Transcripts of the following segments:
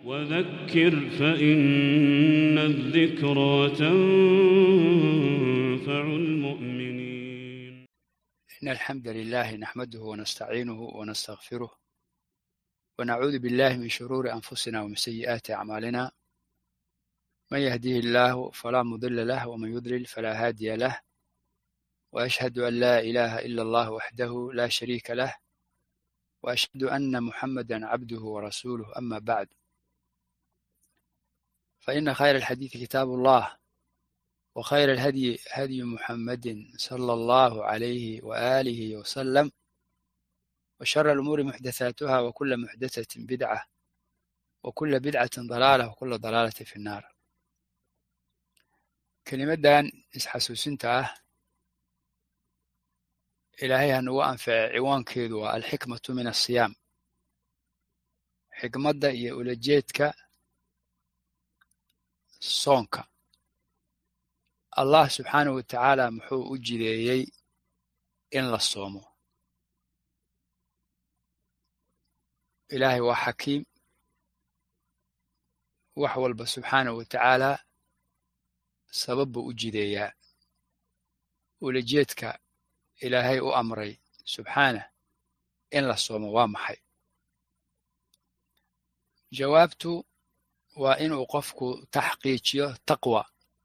وذكر فإن الذكرى تنفع المؤمنين. إن الحمد لله نحمده ونستعينه ونستغفره ونعوذ بالله من شرور أنفسنا ومن سيئات أعمالنا. من يهديه الله فلا مضل له ومن يضلل فلا هادي له، وأشهد أن لا إله إلا الله وحده لا شريك له، وأشهد أن محمدا عبده ورسوله. أما بعد، فإن خير الحديث كتاب الله، وخير الهدي هدي محمد صلى الله عليه وآله وسلم، وشر الأمور محدثاتها، وكل محدثة بدعة، وكل بدعة ضلالة، وكل ضلالة في النار. كلمة isxasuusinta إلهي hanugu anface ciwaankeedu waa alxikmatu min asiyaam. xikmadda iyo ulajeedka soonka. allah subxaanahu watacaala muxuu u jideeyey in la soomo. ilaahay waa xakiim, wax walba subxaanahu watacaala sabab buu u jideeyaa. ulajeedka ilaahay u amray subxaanah in la soomo waa maxay? jawaabtu waa inuu qofku taxqiijiyo taqwa,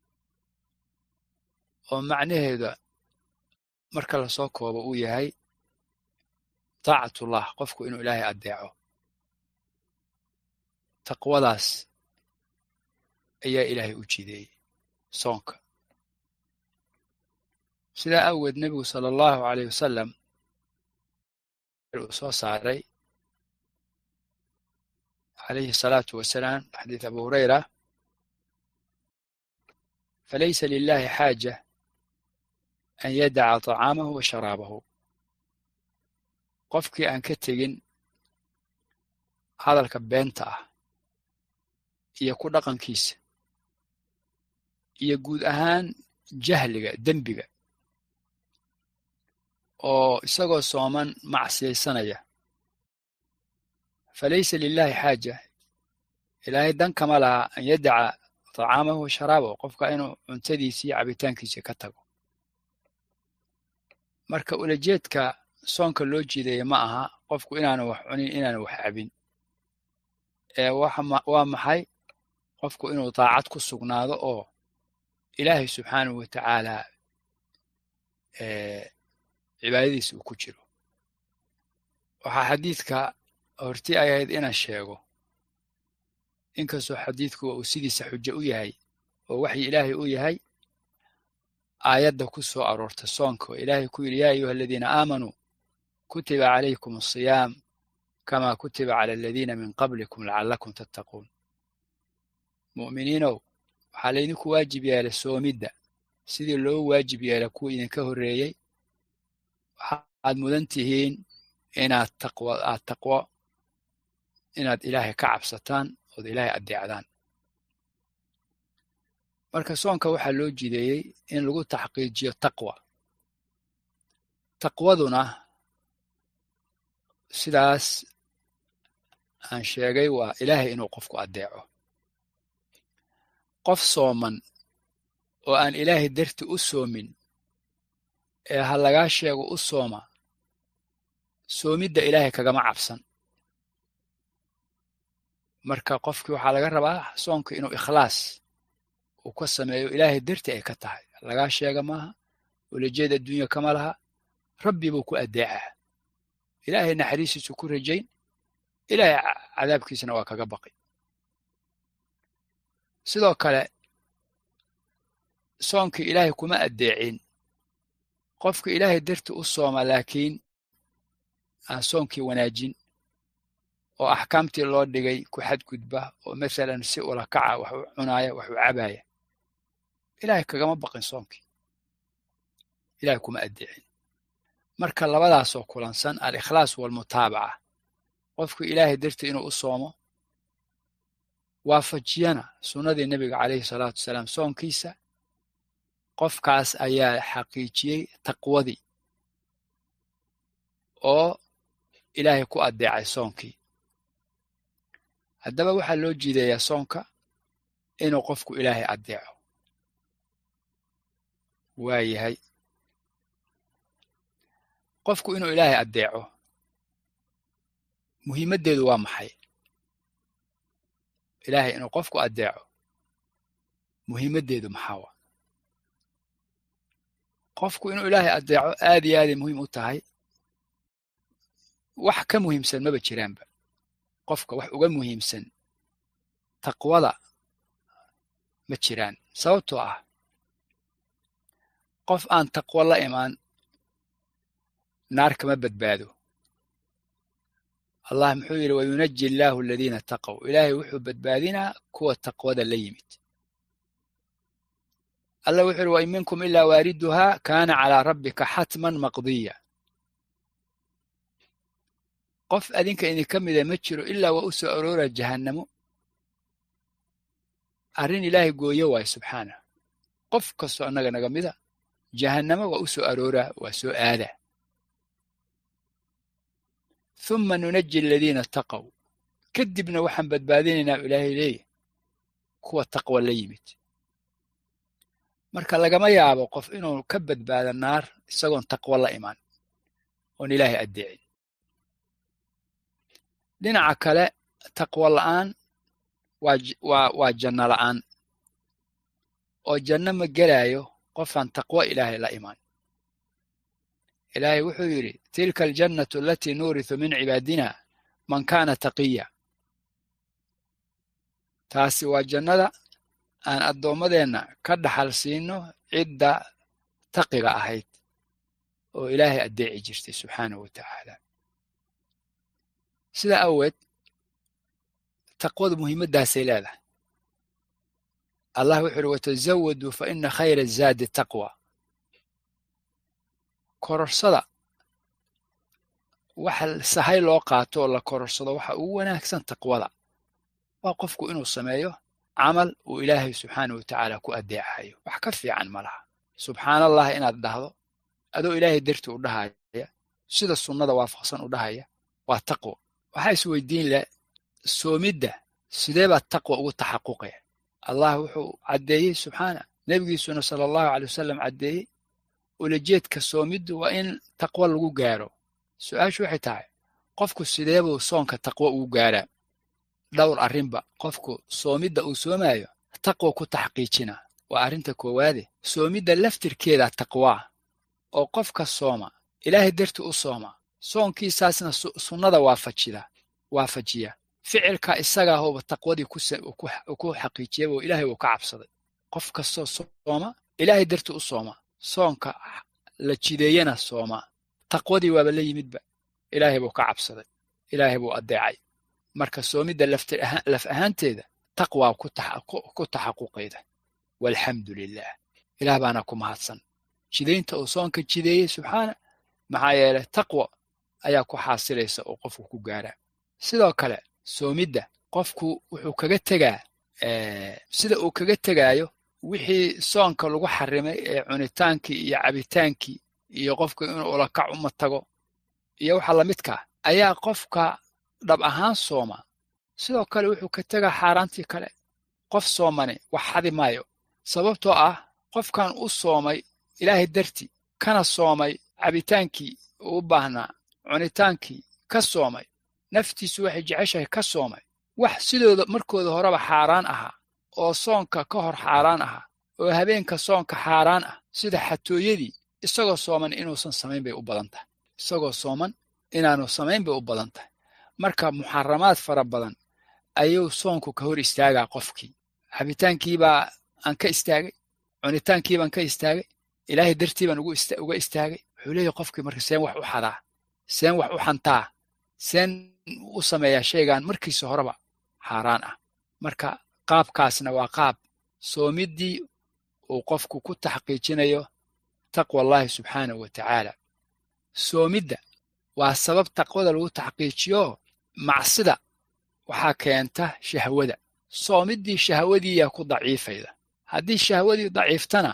oo macnaheeda marka lasoo koobo uu yahay taacatullah, qofku inuu ilaahay adeeco. taqwadaas ayaa ilaahay u jideeyey soonka. sidaa awgeed nebigu sala allahu calayh wasalam uu soo saaray calayhi asalaatu wasalaam xadiis abu hurayra: falaysa lilahi xaaja an yadaca طacaamahu wa sharaabahu. qofkii aan ka tegin hadalka beenta ah iyo ku dhaqankiisa iyo guud ahaan jahliga, dembiga, oo isagoo sooman macsiyaysanaya, falaysa lilahi xaaja, ilaahay dan kama laha an yadaca طacaamahu wa sharaabahu, qofka inuu cuntadiisa iyo cabitaankiisa ka tago. marka ulajeedka soonka loo jiideeya ma aha qofku inaanu wax cunin, inaanu wax cabin, waa maxay? qofku inuu daacad ku sugnaado oo ilaahay subxaanahu watacaala cibaadadiisa uu ku jiro. waxaa xadiidka hortii ay ahayd inaan sheego, inkastoo xadiidku uu sidiisa xujo u yahay oo waxyi ilaahay u yahay, aayadda ku soo aroorta soonka oo ilaahay ku yidhi: yaa ayuha aladiina aamanuu kutiba calaykum asiyaam kamaa kutiba cala aladiina min qablikum lacallakum tattaquun. mu'miniinow, waxaa laydinku waajib yeelay soomidda sidii loo waajib yeelay kuwa idinka horreeyey. waxaad mudan tihiin inaad taqwo inaad ilaahay ka cabsataan ood ilaahay adeecdaan. marka soonka waxaa loo jideeyey in lagu taxqiijiyo taqwa. taqwaduna sidaas aan sheegay waa ilaahay inuu qofku adeeco. qof sooman oo aan ilaahay darti u soomin ee ha lagaa sheego u sooma, soomidda ilaahay kagama cabsan. marka qofkii waxaa laga rabaa soonka inuu ikhlaas uu ka sameeyo, ilaahay darti ay ka tahay. lagaa sheega maaha, ulajeed adduunya kama laha, rabbi buu ku adeecaa. ilaahay naxariistiisu ku rajayn, ilaahay cadaabkiisana waa kaga baqi. sidoo kale soonkii ilaahay kuma adeecin qofka ilaahay darti u sooma laakiin aan soonkii wanaajin oo axkaamtii loo dhigay ku xadgudba, oo masalan si ula kaca wax u cunaaya, wax u cabaaya. ilaahay kagama baqin soonkii, ilaahay kuma adeecin. marka labadaasoo kulansan, alikhlaas walmutaabaca, qofku ilaahay darti inuu u soomo, waafajiyana sunnadii nebiga calayhi salaatu wasalaam soonkiisa, qofkaas ayaa xaqiijiyey taqwadii oo ilaahay ku adeecay soonkii. haddaba waxaa loo jiidayaa soonka inuu qofku ilaahay addeeco. waa yahay qofku inuu ilaahay addeeco muhiimaddeedu waa maxay? ilaahay inuu qofku addeeco muhiimaddeedu maxaa waa? qofku inuu ilaahay addeeco aad iyo aaday muhiim u tahay. wax ka muhiimsan maba jiraanba. qofka wax uga muhiimsan taqwada ma jiraan. sababtoo ah qof aan taqwo la imaan naar kama badbaado. allah muxuu yidhi wayunaji illaahu aladiina taqow, ilaahay wuxuu badbaadinaa kuwa taqwada la yimid. allah wuxuu yidhi wain minkum ilaa waariduhaa kaana calaa rabbika xatman maqdiya. qof adinka idinka mida ma jiro ilaa waa u soo aroora jahannamo. arrin ilaahay gooyo waayo subxaanah. qof kastoo annaga naga mida jahannamo waa u soo arooraa, waa soo aada. uma nunaji aladiina taqow, kadibna waxaan badbaadinaynaa ilaahay leeyahy kuwa taqwa la yimid. marka lagama yaabo qof inuu ka badbaado naar isagoon taqwo la imaan oon ilaahay addeecin. dhinaca kale taqwo la'aan waa janno la'aan, oo janno ma gelaayo qofaan taqwo ilaahay la imaan. ilaahay wuxuu yidhi tilka aljannatu alatii nuurisu min cibaadina man kaana taqiya. taasi waa jannada aan addoommadeenna ka dhaxal siino cidda taqiga ahayd oo ilaahay addeeci jirtay subxaanahu wa tacaala. sidaa awgeed taqwadu muhiimaddaasay leedahay. allah wuxuu yidhi watazawaduu fa ina khayra azaadi taqwa. kororsada waxa sahay loo qaato oo la kororsado waxa ugu wanaagsan taqwada. waa qofku inuu sameeyo camal uu ilaahay subxaanahu wa tacaala ku addeecayo. wax ka fiican ma laha subxaana allah inaad dhahdo adoo ilaahay darti u dhahaya, sida sunnada waafaqsan u dhahaya, waa taqwo. waxaa isweydiin leh soomidda sidee baa taqwa ugu taxaquqaya? allah wuxuu caddeeyey subxaana, nebigiisuna sala allahu calay wasalam caddeeyey ulajeedka soomiddu waa in taqwo lagu gaaro. su-aashu waxay tahay qofku sidee buu soonka taqwo ugu gaaraa? dhowr arrinba qofku soomidda uu soomaayo taqwo ku taxqiijina. waa arrinta koowaade, soomidda laftirkeeda taqwaa oo qofka sooma ilaahay darti u sooma, soonkiisaasna sunnada waafajiya. ficilka isaga ahooba taqwadii ku xaqiijiyaba oo ilaahay uu ka cabsaday. qof kastoo sooma ilaahay darti u sooma, soonka la jideeyana sooma, taqwadii waaba la yimidba. ilaahay buu ka cabsaday, ilaahay buu addeecay. marka soomidda laf ahaanteeda taqwaa ku taxaquqayda. walxamdu lilah, ilaah baana ku mahadsan jidaynta uu soonka jideeyey subxaana, maxaa yeelay taqwo ayaa ku xaasilaysa oo qofku ku gaaraa. sidoo kale soomidda qofku wuxuu kaga tegaa sida uu kaga tegaayo wixii soonka lagu xarimay ee cunitaankii iyo cabitaankii iyo qofku inuu ulakac uma tago iyo waxa lamidkaa, ayaa qofka dhab ahaan sooma sidoo kale wuxuu ka tegaa xaaraantii kale. qof soomani wax xadi maayo, sababtoo ah qofkan u soomay ilaahay darti, kana soomay cabitaankii uu u baahnaa, cunitaankii ka soomay, naftiisu waxay jeceshahay ka soomay, wax sidooda markooda horeba xaaraan ahaa oo soonka ka hor xaaraan ahaa oo habeenka soonka xaaraan ah, sida xatooyadii, isagoo sooman inuusan samayn bay u badan tahay. isagoo sooman inaanu samayn bay u badan tahay. marka muxaramaad fara badan ayuu soonku ka hor istaagaa qofkii. cabitaankiibaa aan ka istaagay, cunitaankiibaan ka istaagay, ilaahay dartii baan uga istaagay. wuxuu leeyahay qofkii marka seen wax u xadaa, seen wax u xantaa, seen u sameeyaa shaygaan markiisa horeba xaaraan ah. marka qaabkaasna waa qaab soomiddii uu qofku ku taxqiijinayo taqwa allahi subxaanahu wa tacaala. soomidda waa sabab taqwada lagu taxqiijiyo. macsida waxaa keenta shahwada. soomiddii shahwadiiyaa ku daciifayda. haddii shahwadii daciiftana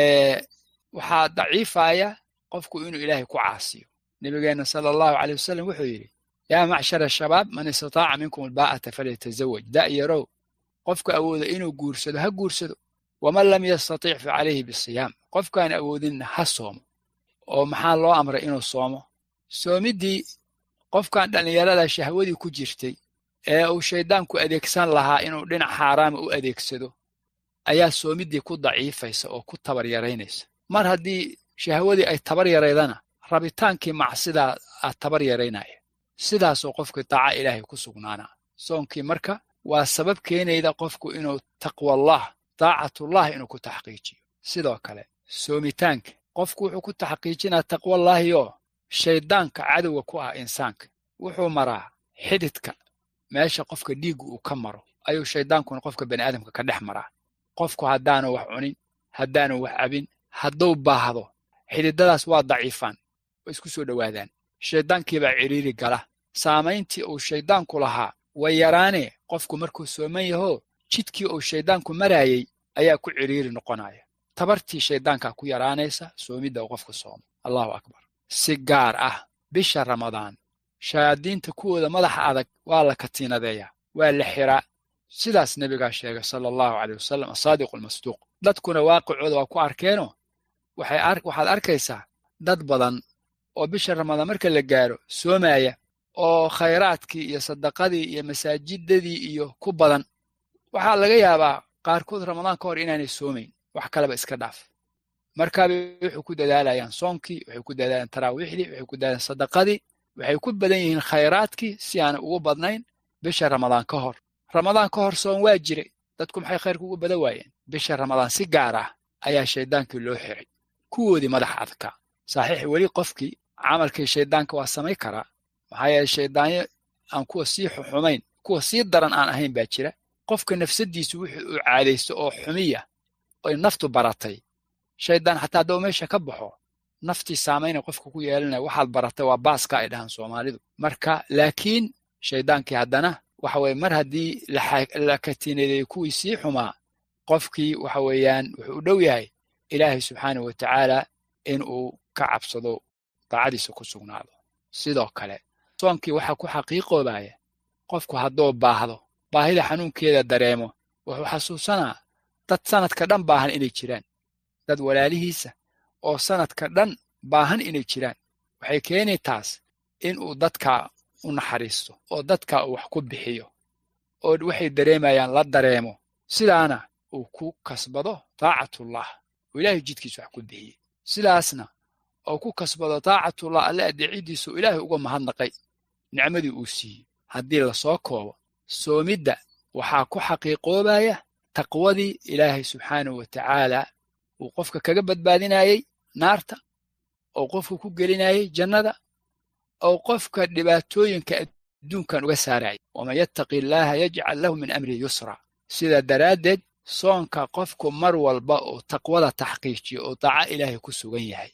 waxaa daciifaya qofku inuu ilaahay ku caasiyo. nabigeenna sala allahu calay wasalam wuxuu yidhi yaa macshara ashabaab man istataaca minkum albaa'ata falyatazawaj da'yarow qofka awooda inuu guursado ha guursado waman lam yastatic fa calayhi bisiyaam qofkaan awoodinna ha soomo oo maxaa loo amray inuu soomo soomiddii qofkan dhallinyarada shahwadii ku jirtay ee uu shayddaanku adeegsan lahaa inuu dhinac xaaraama u adeegsado ayaa soomiddii ku daciifaysa oo ku tabar yaraynaysa mar haddii shahwadii ay tabar yaraydana rabitaankii macsidaa aad tabar yaraynaya sidaasoo qofkii daaca ilaahay ku sugnaanaa soonkii marka waa sabab keenayda qofku inuu taqwallah daacatullah inuu ku taxqiijiyo sidoo kale soomitaanka qofku wuxuu ku taxqiijinaa taqwallaahioo shayddaanka cadowga ku ah insaanka wuxuu maraa xididka meesha qofka dhiiggu uu ka maro ayuu shayddaankuna qofka bani aadamka ka dhex maraa qofku haddaanu wax cunin haddaanu wax cabin hadduu baahdo xididadaas waa daciifaan way isku soo dhowaadaan shayddaankiibaa cidhiiri gala saamayntii uu shayddaanku lahaa way yaraanee qofku markuu sooman yahoo jidkii uu shayddaanku maraayey ayaa ku cidhiiri noqonaya tabartii shayddaankaa ku yaraanaysa soomidda uu qofku soomo allahu akbar si gaar ah bisha ramadaan shayaadiinta kuwooda madaxa adag waa la katiinadeeyaa waa la xiraa sidaas nebigaa sheegay sala allahu caleyh wasalam asaadiqu almasduuq dadkuna waaqicooda waa ku arkeenoo waxaad arkaysaa dad badan oo bisha ramadaan marka la gaaro soomaya oo khayraadkii iyo sadaqadii iyo masaajidadii iyo ku badan waxaa laga yaabaa qaarkood ramadaan ka hor inaanay soomayn wax kaleba iska dhaaf markaabay wuxuu ku dadaalayaan soonkii waxay ku dadaalayaan taraawiixdii waxay ku dadaalayaan sadaqadii waxay ku badan yihiin khayraadkii si aanay ugu badnayn bisha ramadaan ka hor soon waa jiray dadku maxay khayrka ugu badan waayeen bisha ramadaan si gaar ah ayaa shayddaankii loo xiray kuwoodii madax adkaa saxiix weli qofkii camalkii shayddaanka waa samay karaa maxaa yeeley shayddaanyo aan kuwa sii xumayn kuwa sii daran aan ahayn baa jira qofka nafsadiisu wuxuu u caadaysto oo xumiya oy naftu baratay shayddaan xataa hadduu meesha ka baxo naftii saamayna qofka ku yeelanaya waxaad baratay waa baaska ay dhahaan soomaalidu marka laakiin shayddaankii haddana waxa weye mar haddii la katiinadeeyey kuwii sii xumaa qofkii waxa weeyaan wuxuu u dhow yahay ilaahay subxaanahu wa tacaala in uu ka cabsado daacadiisa ku sugnaado sidoo kale soonkii waxaa ku xaqiiqoobaya qofku hadduu baahdo baahida xanuunkeeda dareemo wuxuu xasuusanaa dad sanadka dhan baahan inay jiraan dad walaalihiisa oo sanadka dhan baahan inay jiraan waxay keenay taas inuu dadka u naxariisto oo dadka uu wax ku bixiyo oo waxay dareemayaan la dareemo sidaana uu ku kasbado daacatullah oo ilaahay jidkiisa wax ku bixiyey sidaasna oo ku kasbado daacatullah alle adeecidiisu ilaahay uga mahadnaqay nicmadii uu siiyey haddii lasoo koobo soomidda waxaa ku xaqiiqoobaya taqwadii ilaahay subxaanahu wa tacaala uu qofka kaga badbaadinayey naarta oo qofka ku gelinayey jannada oo qofka dhibaatooyinka adduunkan uga saarayay waman yattaqi illaaha yajcal lahu min amrihi yusra sidaa daraaddeed soonka qofku mar walba oo taqwada taxqiijiyo oo daaca ilaahay ku sugan yahay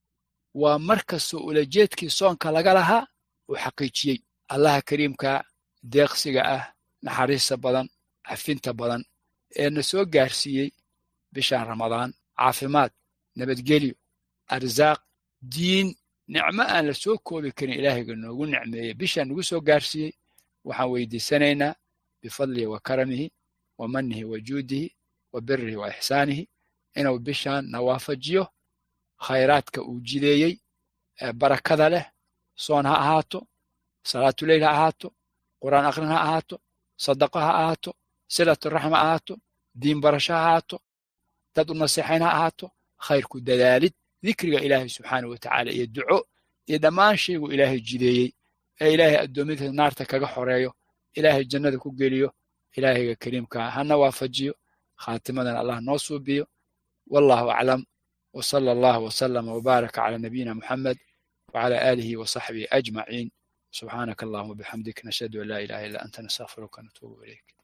waa markastoo ulajeedkii soonka laga lahaa uu xaqiijiyey allaha kariimka deeqsiga ah naxariista badan cafinta badan ee na soo gaarsiiyey bishaan ramadaan caafimaad nabadgelyo arsaaq diin nicmo aan la soo koobi karin ilaahayga noogu nicmeeyey bishaan nagu soo gaarsiiyey waxaan weydiisanaynaa bifadlihi wa karamihi wa manihi wa juudihi wa birihi wa ixsaanihi inuu bishaan na waafajiyo khayraadka uu jideeyey ee barakada leh soon ha ahaato salaatuleyl ha ahaato qur'aan aqrin ha ahaato sadaqo ha ahaato silaturaxm ha ahaato diin barasho ha ahaato dad u naseexayn ha ahaato khayrku dadaalid dikriga ilaahay subxaanahu wa tacaala iyo duco iyo dhammaan shaygu ilaahay jideeyey ee ilaahay addoommadiisa naarta kaga xoreeyo ilaahay jannada ku geliyo ilaahayga kariimka hana waafajiyo khaatimadan allah noo suubiyo wallahu aclam وصلى الله وسلم وبارك على نبينا محمد وعلى آله وصحبه أجمعين سبحانك اللهم وبحمدك نشهد أن لا إله إلا أنت نستغفرك ونتوب إليك